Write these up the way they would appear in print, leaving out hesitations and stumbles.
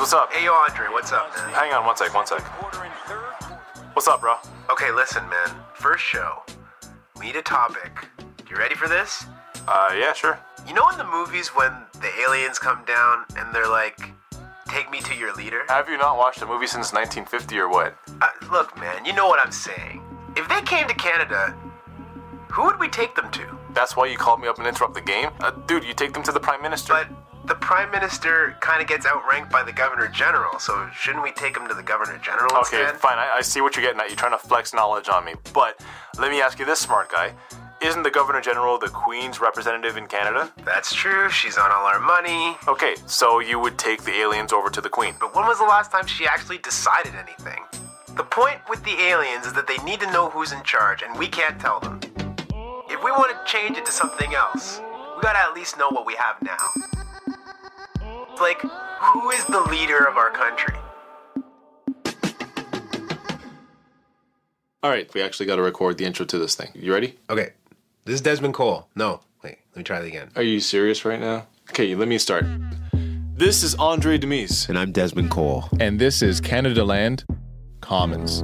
what's up? Hey, yo, Andre, what's up, man? Hang on one sec. What's up, bro? Okay, listen, man. First show. We need a topic. You ready for this? Yeah, sure. You know in the movies when the aliens come down and they're like, take me to your leader? Have you not watched a movie since 1950 or what? Look, man, you know what I'm saying. If they came to Canada, who would we take them to? That's why you called me up and interrupt the game? Dude, you take them to the Prime Minister. But the Prime Minister kind of gets outranked by the Governor General, so shouldn't we take him to the Governor General Okay, instead? fine. I see what you're getting at. You're trying to flex knowledge on me. But let me ask you this, smart guy. Isn't the Governor General the Queen's representative in Canada? That's true. She's on all our money. Okay, so you would take the aliens over to the Queen. But when was the last time she actually decided anything? The point with the aliens is that they need to know who's in charge, and we can't tell them. If we want to change it to something else, we gotta at least know what we have now. Like, who is the leader of our country? All right, we actually got to record the intro to this thing. You ready? Okay, this is Desmond Cole. No, wait, let me try that again. Are you serious right now? Okay, let me start. This is Andre Demise. And I'm Desmond Cole. And this is Canada Land Commons.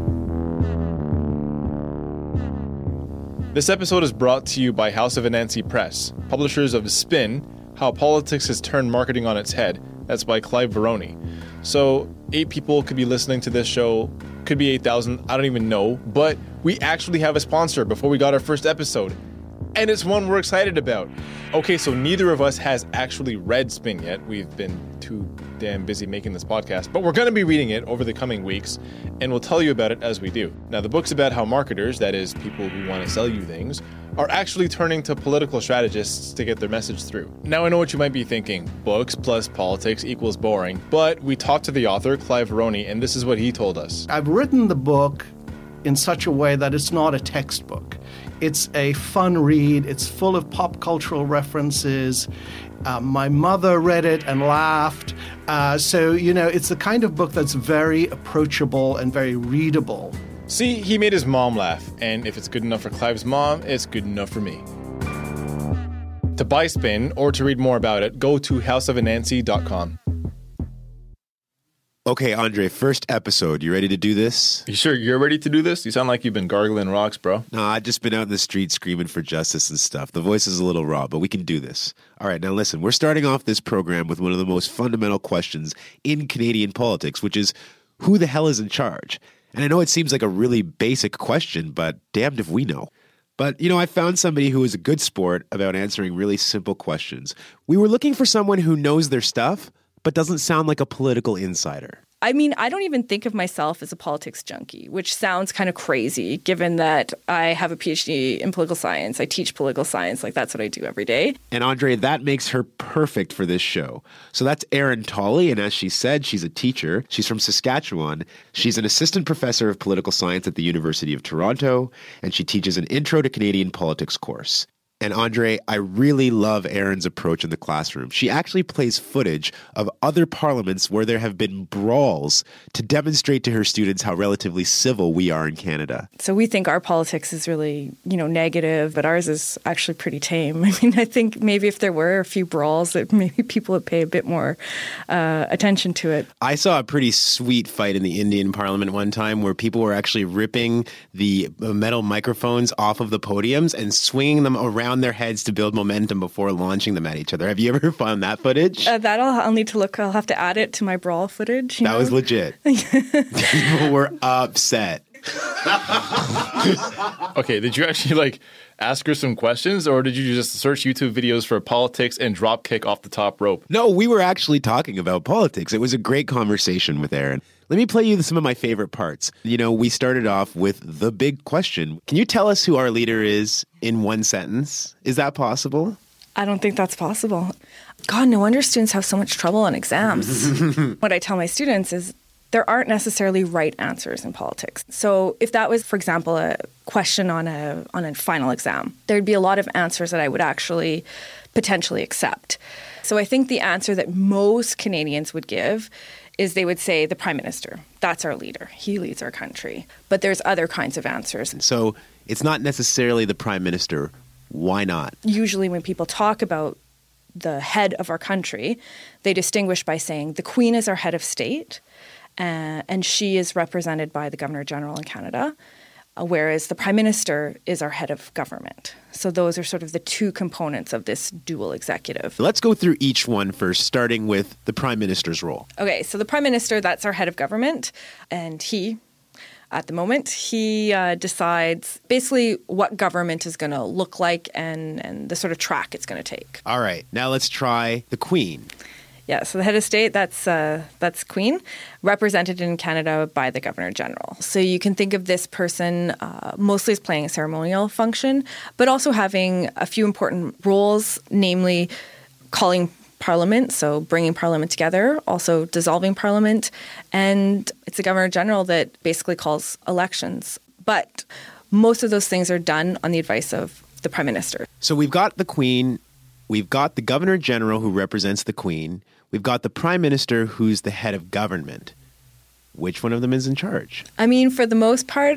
This episode is brought to you by House of Anansi Press, publishers of Spin, How Politics Has Turned Marketing on Its Head. That's by Clive Baroni. So 8 people could be listening to this show, could be 8,000, I don't even know, but we actually have a sponsor before we got our first episode. And it's one we're excited about. Okay, so neither of us has actually read Spin yet. We've been too damn busy making this podcast, but we're going to be reading it over the coming weeks, and we'll tell you about it as we do. Now, the book's about how marketers, that is, people who want to sell you things, are actually turning to political strategists to get their message through. Now, I know what you might be thinking. Books plus politics equals boring, but we talked to the author, Clive Baroni, and this is what he told us. I've written the book in such a way that it's not a textbook. It's a fun read. It's full of pop cultural references. My mother read it and laughed. So, it's the kind of book that's very approachable and very readable. See, he made his mom laugh, and if it's good enough for Clive's mom, it's good enough for me. To buy Spin, or to read more about it, go to houseofanansi.com. Okay, Andre, first episode. You ready to do this? You sure you're ready to do this? You sound like you've been gargling rocks, bro. No, I've just been out in the street screaming for justice and stuff. The voice is a little raw, but we can do this. All right, now listen, we're starting off this program with one of the most fundamental questions in Canadian politics, which is, who the hell is in charge? And I know it seems like a really basic question, but damned if we know. But, I found somebody who is a good sport about answering really simple questions. We were looking for someone who knows their stuff, but doesn't sound like a political insider. I mean, I don't even think of myself as a politics junkie, which sounds kind of crazy given that I have a PhD in political science. I teach political science. Like, that's what I do every day. And Andre, that makes her perfect for this show. So that's Erin Tolley. And as she said, she's a teacher. She's from Saskatchewan. She's an assistant professor of political science at the University of Toronto. And she teaches an Intro to Canadian Politics course. And Andre, I really love Erin's approach in the classroom. She actually plays footage of other parliaments where there have been brawls to demonstrate to her students how relatively civil we are in Canada. So we think our politics is really, negative, but ours is actually pretty tame. I mean, I think maybe if there were a few brawls, that maybe people would pay a bit more attention to it. I saw a pretty sweet fight in the Indian Parliament one time where people were actually ripping the metal microphones off of the podiums and swinging them around their heads to build momentum before launching them at each other. Have you ever found that footage? I'll need to look. I'll have to add it to my brawl footage. That was legit. People were upset. Okay, did you actually ask her some questions, or did you just search YouTube videos for politics and drop kick off the top rope? No, we were actually talking about politics. It was a great conversation with Erin. Let me play you some of my favorite parts. We started off with the big question. Can you tell us who our leader is in one sentence? Is that possible? I don't think that's possible. God, no wonder students have so much trouble on exams. What I tell my students is there aren't necessarily right answers in politics. So if that was, for example, a question on a final exam, there'd be a lot of answers that I would actually potentially accept. So I think the answer that most Canadians would give is they would say the Prime Minister. That's our leader. He leads our country. But there's other kinds of answers. So it's not necessarily the Prime Minister. Why not? Usually when people talk about the head of our country, they distinguish by saying the Queen is our head of state, and she is represented by the Governor General in Canada, whereas the Prime Minister is our head of government. So those are sort of the two components of this dual executive. Let's go through each one first, starting with the Prime Minister's role. Okay, so the Prime Minister, that's our head of government, and at the moment, he decides basically what government is going to look like and the sort of track it's going to take. All right, now let's try the Queen. Yeah, so the head of state, that's Queen, represented in Canada by the Governor General. So you can think of this person mostly as playing a ceremonial function, but also having a few important roles, namely calling Parliament, so bringing Parliament together, also dissolving Parliament, and it's the Governor General that basically calls elections. But most of those things are done on the advice of the Prime Minister. So we've got the Queen, we've got the Governor General who represents the Queen, we've got the Prime Minister who's the head of government. Which one of them is in charge? I mean, for the most part,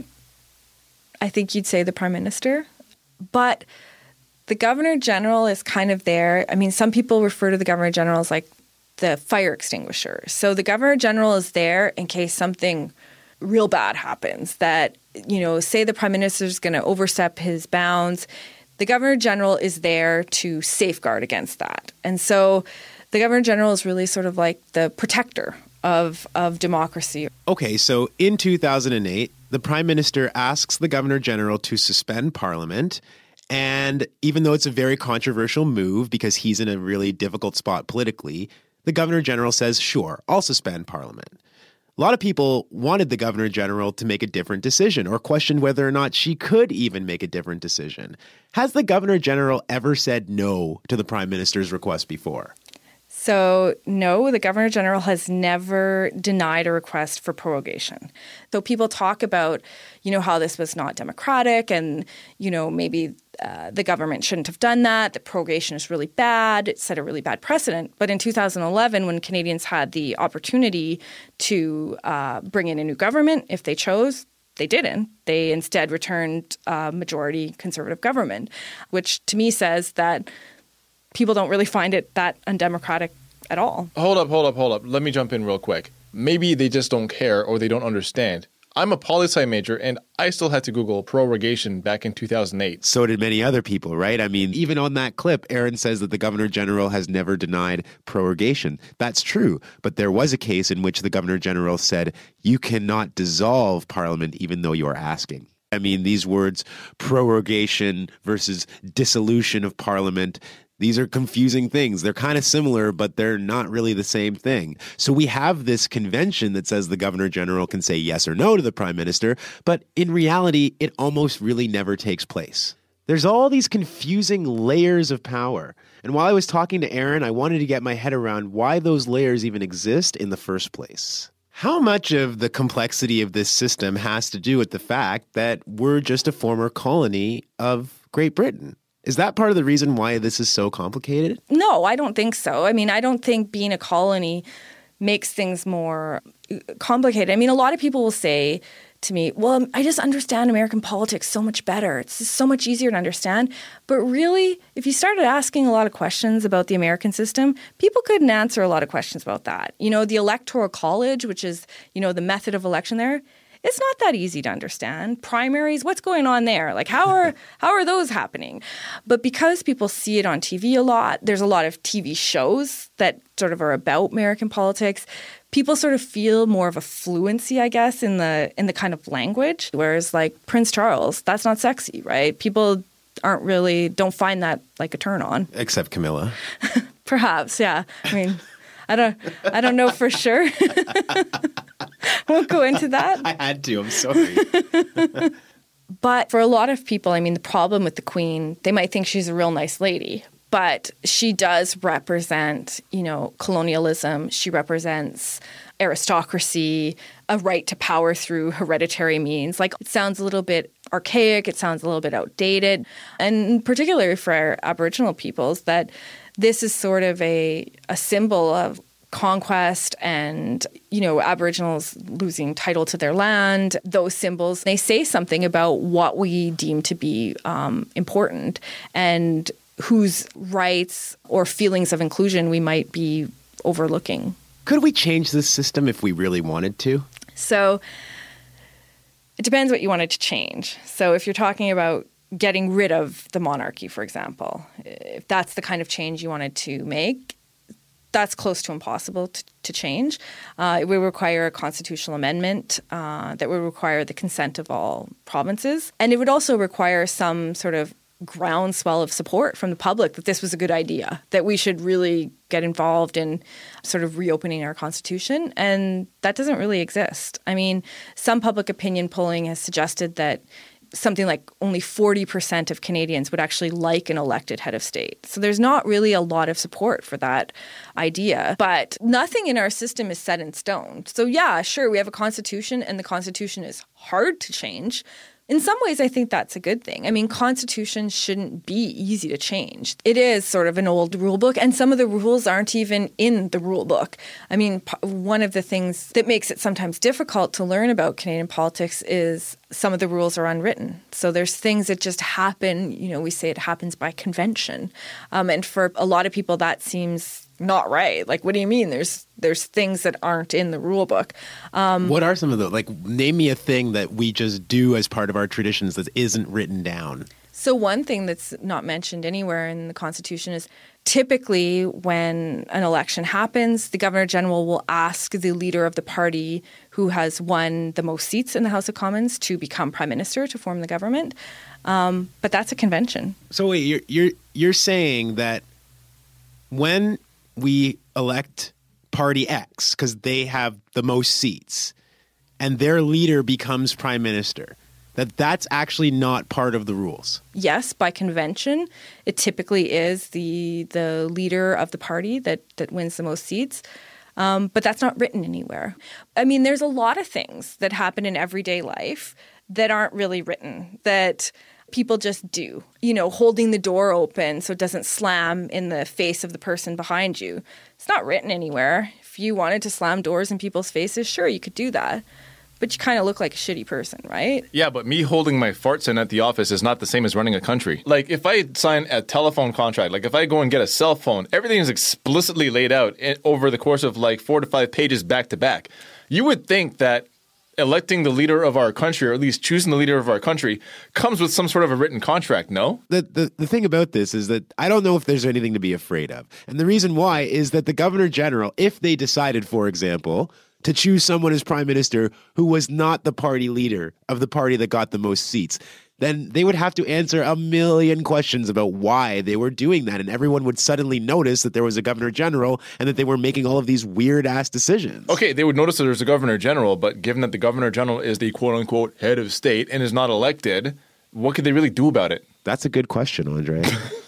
I think you'd say the Prime Minister, but the Governor General is kind of there. I mean, some people refer to the Governor General as like the fire extinguisher. So the Governor General is there in case something real bad happens, that, say the Prime Minister is going to overstep his bounds. The Governor General is there to safeguard against that. And so the Governor General is really sort of like the protector of democracy. Okay, so in 2008, the Prime Minister asks the Governor General to suspend Parliament. And even though it's a very controversial move because he's in a really difficult spot politically, the Governor General says, sure, I'll suspend Parliament. A lot of people wanted the Governor General to make a different decision or questioned whether or not she could even make a different decision. Has the Governor General ever said no to the Prime Minister's request before? So, no, the Governor General has never denied a request for prorogation. So people talk about, how this was not democratic and, maybe the government shouldn't have done that prorogation is really bad. It set a really bad precedent. But in 2011, when Canadians had the opportunity to bring in a new government, if they chose, they didn't. They instead returned a majority Conservative government, which to me says that people don't really find it that undemocratic at all. Hold up. Let me jump in real quick. Maybe they just don't care or they don't understand. I'm a poli-sci major, and I still had to Google prorogation back in 2008. So did many other people, right? I mean, even on that clip, Aaron says that the Governor General has never denied prorogation. That's true, but there was a case in which the Governor General said, you cannot dissolve Parliament even though you are asking. I mean, these words, prorogation versus dissolution of Parliament, these are confusing things. They're kind of similar, but they're not really the same thing. So we have this convention that says the Governor General can say yes or no to the Prime Minister, but in reality, it almost really never takes place. There's all these confusing layers of power. And while I was talking to Aaron, I wanted to get my head around why those layers even exist in the first place. How much of the complexity of this system has to do with the fact that we're just a former colony of Great Britain? Is that part of the reason why this is so complicated? No, I don't think so. I mean, I don't think being a colony makes things more complicated. I mean, a lot of people will say to me, well, I just understand American politics so much better. It's just so much easier to understand. But really, if you started asking a lot of questions about the American system, people couldn't answer a lot of questions about that. The Electoral College, which is, the method of election there, it's not that easy to understand. Primaries, what's going on there? Like, how are those happening? But because people see it on TV a lot, there's a lot of TV shows that sort of are about American politics. People sort of feel more of a fluency, I guess, in the kind of language. Whereas, like Prince Charles, that's not sexy, right? People don't find that like a turn on. Except Camilla. Perhaps, yeah. I mean, I don't know for sure. Won't go into that. I had to. I'm sorry. But for a lot of people, I mean, the problem with the Queen, they might think she's a real nice lady, but she does represent, colonialism. She represents aristocracy, a right to power through hereditary means. Like, it sounds a little bit archaic. It sounds a little bit outdated. And particularly for our Aboriginal peoples, that this is sort of a symbol of conquest and, Aboriginals losing title to their land. Those symbols, they say something about what we deem to be important. And whose rights or feelings of inclusion we might be overlooking. Could we change this system if we really wanted to? So it depends what you wanted to change. So if you're talking about getting rid of the monarchy, for example, if that's the kind of change you wanted to make, that's close to impossible to change. It would require a constitutional amendment that would require the consent of all provinces. And it would also require some sort of groundswell of support from the public that this was a good idea, that we should really get involved in sort of reopening our constitution. And that doesn't really exist. I mean, some public opinion polling has suggested that something like only 40% of Canadians would actually like an elected head of state. So there's not really a lot of support for that idea. But nothing in our system is set in stone. So yeah, sure, we have a constitution and the constitution is hard to change. In some ways, I think that's a good thing. I mean, constitutions shouldn't be easy to change. It is sort of an old rule book, and some of the rules aren't even in the rule book. I mean, one of the things that makes it sometimes difficult to learn about Canadian politics is some of the rules are unwritten. So there's things that just happen, we say it happens by convention. And for a lot of people, that seems not right. Like, what do you mean? There's things that aren't in the rule book. What are some of those? Like, name me a thing that we just do as part of our traditions that isn't written down. So one thing that's not mentioned anywhere in the Constitution is typically when an election happens, the Governor General will ask the leader of the party who has won the most seats in the House of Commons to become Prime Minister to form the government. But that's a convention. So wait, you're saying that when we elect Party X because they have the most seats and their leader becomes Prime Minister, that's actually not part of the rules? Yes, by convention, it typically is the leader of the party that wins the most seats. But that's not written anywhere. I mean, there's a lot of things that happen in everyday life that aren't really written, that people just do. Holding the door open so it doesn't slam in the face of the person behind you. It's not written anywhere. If you wanted to slam doors in people's faces, sure, you could do that. But you kind of look like a shitty person, right? Yeah, but me holding my farts in at the office is not the same as running a country. Like, if I sign a telephone contract, like if I go and get a cell phone, everything is explicitly laid out over the course of like 4 to 5 pages back to back. You would think that electing the leader of our country, or at least choosing the leader of our country, comes with some sort of a written contract, no? The thing about this is that I don't know if there's anything to be afraid of. And the reason why is that the Governor General, if they decided, for example, to choose someone as Prime Minister who was not the party leader of the party that got the most seats, then they would have to answer a million questions about why they were doing that. And everyone would suddenly notice that there was a Governor General and that they were making all of these weird-ass decisions. Okay, they would notice that there's a Governor General, but given that the Governor General is the quote-unquote head of state and is not elected, what could they really do about it? That's a good question, Andre.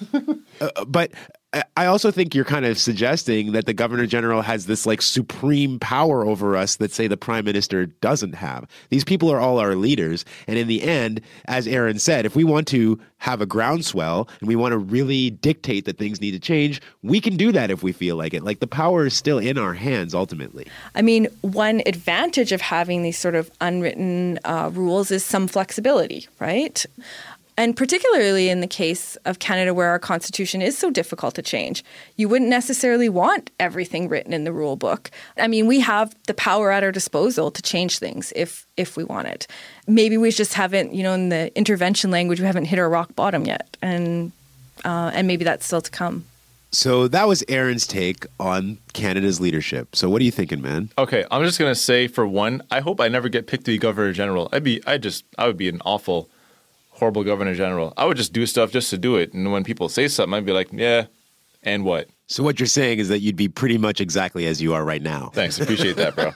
But I also think you're kind of suggesting that the Governor General has this like supreme power over us that, say, the Prime Minister doesn't have. These people are all our leaders. And in the end, as Aaron said, if we want to have a groundswell and we want to really dictate that things need to change, we can do that if we feel like it. Like, the power is still in our hands ultimately. I mean, one advantage of having these sort of unwritten rules is some flexibility, right? And particularly in the case of Canada, where our constitution is so difficult to change, you wouldn't necessarily want everything written in the rule book. I mean, we have the power at our disposal to change things if we want it. Maybe we just haven't, in the intervention language, we haven't hit our rock bottom yet. And maybe that's still to come. So that was Aaron's take on Canada's leadership. So what are you thinking, man? Okay, I'm just going to say, for one, I hope I never get picked to be Governor General. I would be an awful, horrible Governor General. I would just do stuff just to do it. And when people say something, I'd be like, yeah, and what? So what you're saying is that you'd be pretty much exactly as you are right now. Thanks. Appreciate that, bro.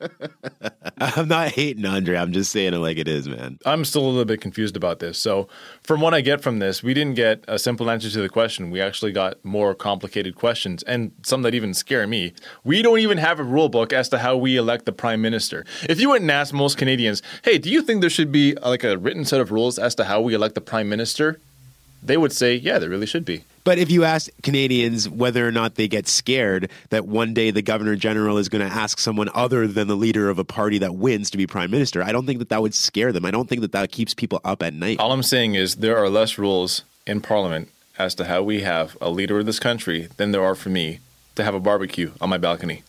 I'm not hating, Andre. I'm just saying it like it is, man. I'm still a little bit confused about this. So from what I get from this, we didn't get a simple answer to the question. We actually got more complicated questions, and some that even scare me. We don't even have a rule book as to how we elect the Prime Minister. If you went and asked most Canadians, hey, do you think there should be like a written set of rules as to how we elect the Prime Minister? They would say, yeah, there really should be. But if you ask Canadians whether or not they get scared that one day the Governor General is going to ask someone other than the leader of a party that wins to be Prime Minister, I don't think that would scare them. I don't think that keeps people up at night. All I'm saying is there are less rules in Parliament as to how we have a leader of this country than there are for me to have a barbecue on my balcony.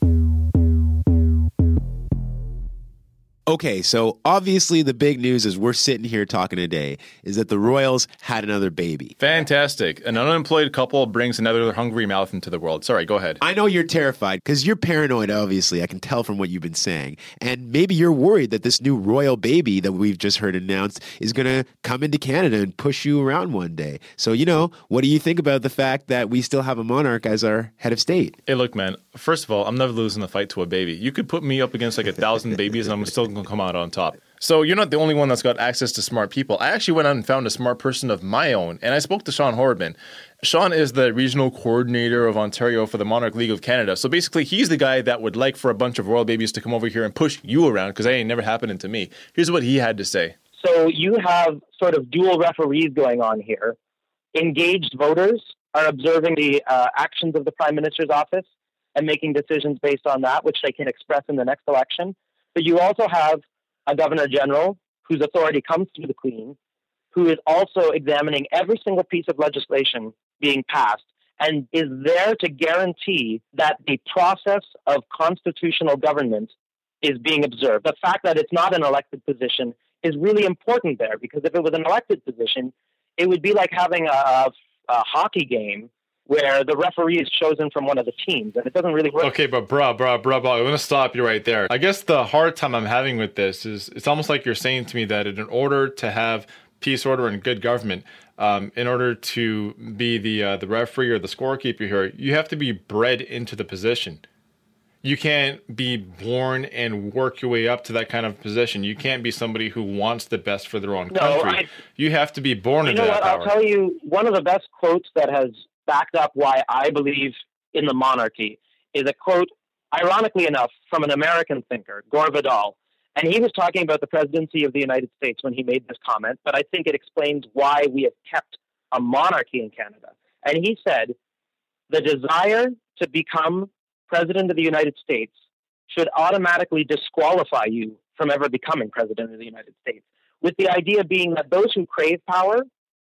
Okay, so obviously the big news as we're sitting here talking today is that the Royals had another baby. Fantastic. An unemployed couple brings another hungry mouth into the world. Sorry, go ahead. I know you're terrified because you're paranoid, obviously. I can tell from what you've been saying. And maybe you're worried that this new royal baby that we've just heard announced is going to come into Canada and push you around one day. So, what do you think about the fact that we still have a monarch as our head of state? Hey, look, man, first of all, I'm never losing the fight to a baby. You could put me up against like 1,000 babies and I'm still going to come out on top. So you're not the only one that's got access to smart people. I actually went out and found a smart person of my own, and I spoke to Sean Horridman. Sean is the regional coordinator of Ontario for the Monarch League of Canada. So basically, he's the guy that would like for a bunch of royal babies to come over here and push you around, because that ain't never happening to me. Here's what he had to say. So you have sort of dual referees going on here. Engaged voters are observing the actions of the Prime Minister's office and making decisions based on that, which they can express in the next election. But you also have a Governor General whose authority comes through the Queen, who is also examining every single piece of legislation being passed and is there to guarantee that the process of constitutional government is being observed. The fact that it's not an elected position is really important there, because if it was an elected position, it would be like having a hockey game where the referee is chosen from one of the teams, and it doesn't really work. Okay, but bro, I'm going to stop you right there. I guess the hard time I'm having with this is it's almost like you're saying to me that in order to have peace, order, and good government, in order to be the referee or the scorekeeper here, you have to be bred into the position. You can't be born and work your way up to that kind of position. You can't be somebody who wants the best for their own country. You have to be born into that power. I'll tell you, one of the best quotes that has backed up why I believe in the monarchy is a quote, ironically enough, from an American thinker, Gore Vidal. And he was talking about the presidency of the United States when he made this comment, but I think it explains why we have kept a monarchy in Canada. And he said, the desire to become president of the United States should automatically disqualify you from ever becoming president of the United States, with the idea being that those who crave power,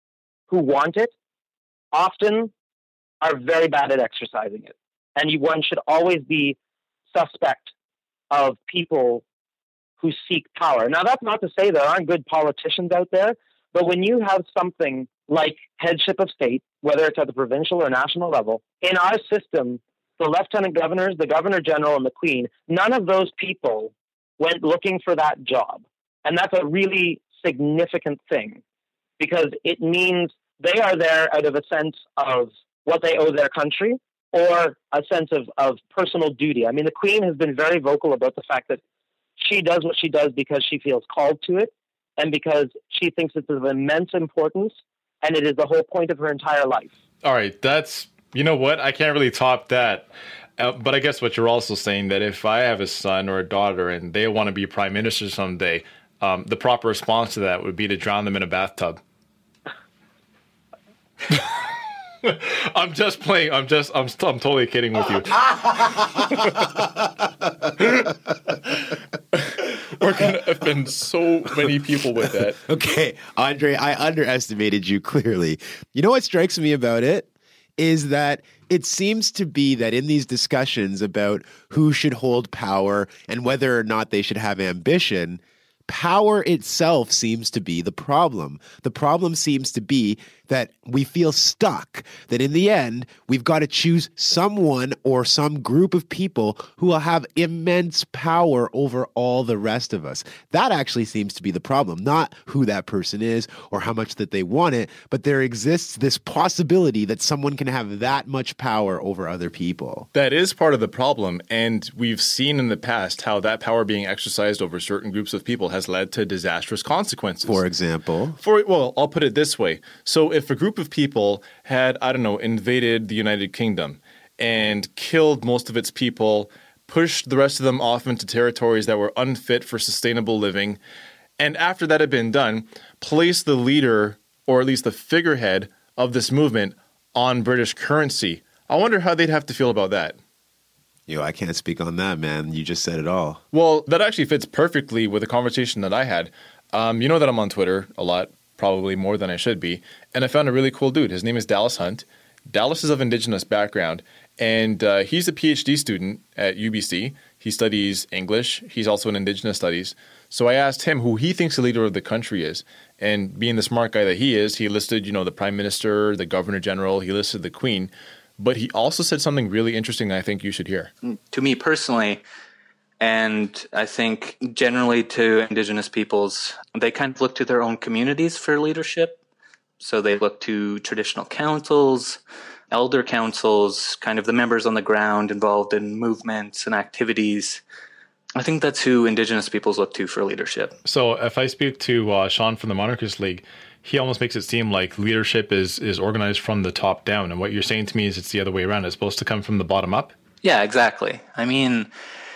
who want it, often are very bad at exercising it. And one should always be suspect of people who seek power. Now, that's not to say there aren't good politicians out there, but when you have something like headship of state, whether it's at the provincial or national level, in our system, the lieutenant governors, the governor general, and the Queen, none of those people went looking for that job. And that's a really significant thing, because it means they are there out of a sense of what they owe their country or a sense of personal duty. I mean, the Queen has been very vocal about the fact that she does what she does because she feels called to it and because she thinks it's of immense importance, and it is the whole point of her entire life. All right, you know what? I can't really top that. But I guess what you're also saying, that if I have a son or a daughter and they want to be prime minister someday, the proper response to that would be to drown them in a bathtub. I'm just playing. I'm totally kidding with you. We're going to offend so many people with that. Okay, Andre, I underestimated you clearly. You know what strikes me about it is that it seems to be that in these discussions about who should hold power and whether or not they should have ambition, power itself seems to be the problem. The problem seems to be that we feel stuck, that in the end, we've got to choose someone or some group of people who will have immense power over all the rest of us. That actually seems to be the problem, not who that person is or how much that they want it, but there exists this possibility that someone can have that much power over other people. That is part of the problem, and we've seen in the past how that power being exercised over certain groups of people has led to disastrous consequences. For example? Well, I'll put it this way. So if a group of people had, invaded the United Kingdom and killed most of its people, pushed the rest of them off into territories that were unfit for sustainable living, and after that had been done, placed the leader, or at least the figurehead of this movement, on British currency, I wonder how they'd have to feel about that. I can't speak on that, man. You just said it all. Well, that actually fits perfectly with a conversation that I had. You know that I'm on Twitter a lot. probably more than I should be. And I found a really cool dude. His name is Dallas Hunt. Dallas is of Indigenous background, and he's a PhD student at UBC. He studies English. He's also in Indigenous studies. So I asked him who he thinks the leader of the country is. And being the smart guy that he is, he listed, the Prime Minister, the Governor General, he listed the Queen. But he also said something really interesting I think you should hear. To me personally, and I think generally to Indigenous peoples, they kind of look to their own communities for leadership. So they look to traditional councils, elder councils, kind of the members on the ground involved in movements and activities. I think that's who Indigenous peoples look to for leadership. So if I speak to Sean from the Monarchist League, he almost makes it seem like leadership is organized from the top down. And what you're saying to me is it's the other way around. It's supposed to come from the bottom up? Yeah, exactly. I mean,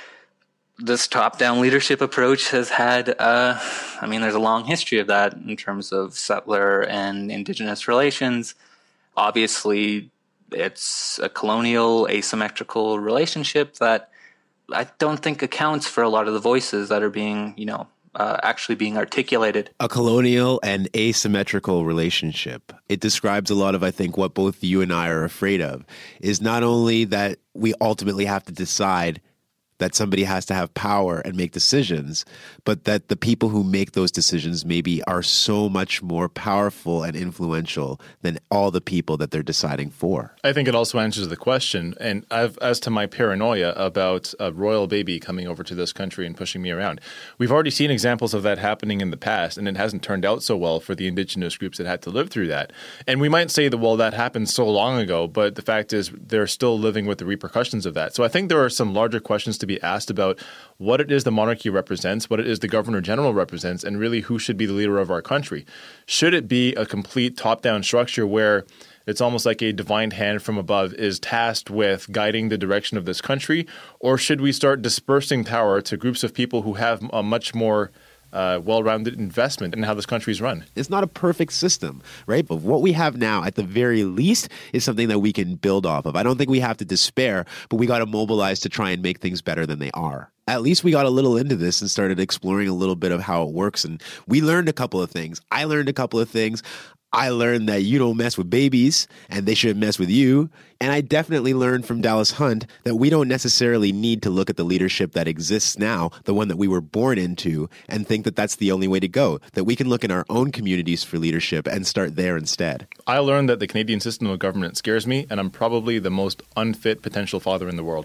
this top-down leadership approach has had, there's a long history of that in terms of settler and Indigenous relations. Obviously, it's a colonial, asymmetrical relationship that I don't think accounts for a lot of the voices that are being, actually being articulated. A colonial and asymmetrical relationship. It describes a lot of, I think, what both you and I are afraid of, is not only that we ultimately have to decide that somebody has to have power and make decisions, but that the people who make those decisions maybe are so much more powerful and influential than all the people that they're deciding for. I think it also answers the question. And as to my paranoia about a royal baby coming over to this country and pushing me around, we've already seen examples of that happening in the past, and it hasn't turned out so well for the Indigenous groups that had to live through that. And we might say that, well, that happened so long ago, but the fact is they're still living with the repercussions of that. So I think there are some larger questions to be asked about what it is the monarchy represents, what it is the Governor General represents, and really who should be the leader of our country. Should it be a complete top-down structure where it's almost like a divine hand from above is tasked with guiding the direction of this country, or should we start dispersing power to groups of people who have a much more well-rounded investment in how this country is run? It's not a perfect system, right? But what we have now, at the very least, is something that we can build off of. I don't think we have to despair, but we got to mobilize to try and make things better than they are. At least we got a little into this and started exploring a little bit of how it works. And we learned a couple of things. I learned a couple of things. I learned that you don't mess with babies and they shouldn't mess with you. And I definitely learned from Dallas Hunt that we don't necessarily need to look at the leadership that exists now, the one that we were born into, and think that that's the only way to go, that we can look in our own communities for leadership and start there instead. I learned that the Canadian system of government scares me, and I'm probably the most unfit potential father in the world.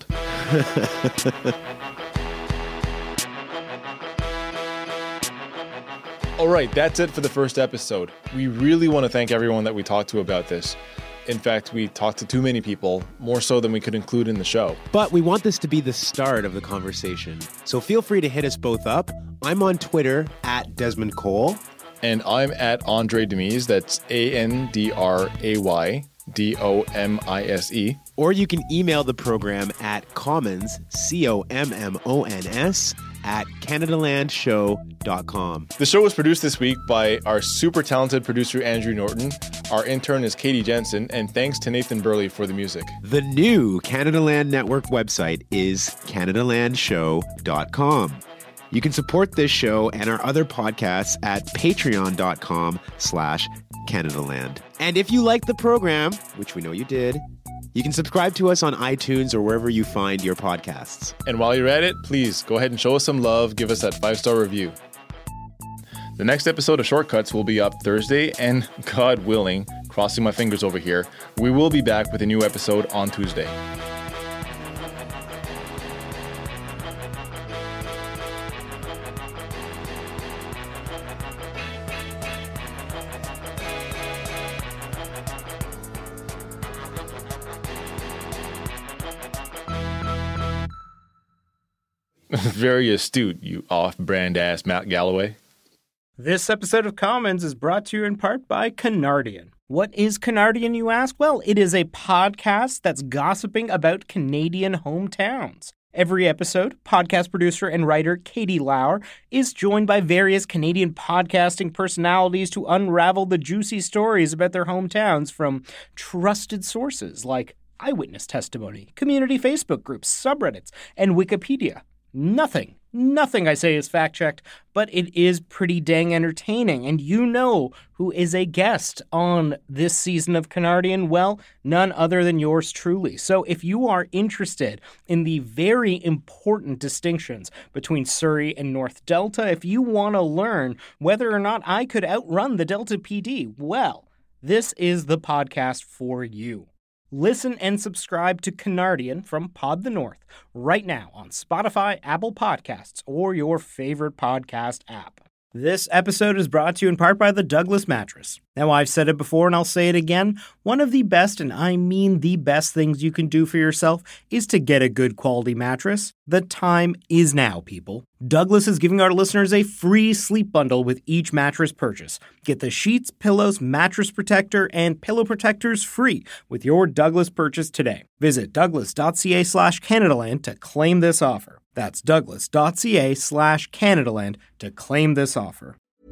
All right, that's it for the first episode. We really want to thank everyone that we talked to about this. In fact, we talked to too many people, more so than we could include in the show. But we want this to be the start of the conversation. So feel free to hit us both up. I'm on Twitter at Desmond Cole. And I'm at Andre Demise. That's ANDRAYDOMISE. Or you can email the program at commons, COMMONS, at CanadaLandShow.com. The show was produced this week by our super talented producer, Andrew Norton. Our intern is Katie Jensen, and thanks to Nathan Burley for the music. The new Canada Land Network website is CanadaLandShow.com. You can support this show and our other podcasts at patreon.com/CanadaLand. And if you like the program, which we know you did, you can subscribe to us on iTunes or wherever you find your podcasts. And while you're at it, please go ahead and show us some love. Give us that 5-star review. The next episode of Shortcuts will be up Thursday, and God willing, crossing my fingers over here, we will be back with a new episode on Tuesday. Very astute, you off-brand ass Matt Galloway. This episode of Commons is brought to you in part by Canardian. What is Canardian, you ask? Well, it is a podcast that's gossiping about Canadian hometowns. Every episode, podcast producer and writer Katie Lauer is joined by various Canadian podcasting personalities to unravel the juicy stories about their hometowns from trusted sources like eyewitness testimony, community Facebook groups, subreddits, and Wikipedia. Nothing Nothing I say is fact-checked, but it is pretty dang entertaining. And you know who is a guest on this season of Canardian? Well, none other than yours truly. So if you are interested in the very important distinctions between Surrey and North Delta, if you want to learn whether or not I could outrun the Delta PD, well, this is the podcast for you. Listen and subscribe to Canardian from Pod the North right now on Spotify, Apple Podcasts, or your favorite podcast app. This episode is brought to you in part by the Douglas Mattress. Now, I've said it before and I'll say it again. One of the best, and I mean the best things you can do for yourself is to get a good quality mattress. The time is now, people. Douglas is giving our listeners a free sleep bundle with each mattress purchase. Get the sheets, pillows, mattress protector, and pillow protectors free with your Douglas purchase today. Visit douglas.ca/Canadaland to claim this offer. That's douglas.ca/Canadaland to claim this offer.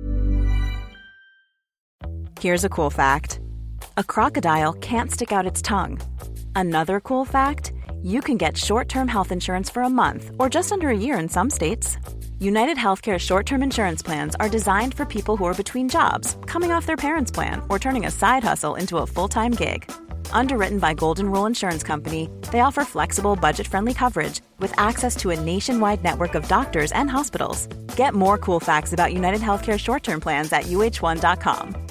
Here's a cool fact. A crocodile can't stick out its tongue. Another cool fact, you can get short-term health insurance for a month or just under a year in some states. United Healthcare short-term insurance plans are designed for people who are between jobs, coming off their parents' plan, or turning a side hustle into a full-time gig. Underwritten by Golden Rule Insurance Company, they offer flexible, budget-friendly coverage with access to a nationwide network of doctors and hospitals. Get more cool facts about United Healthcare short-term plans at uh1.com.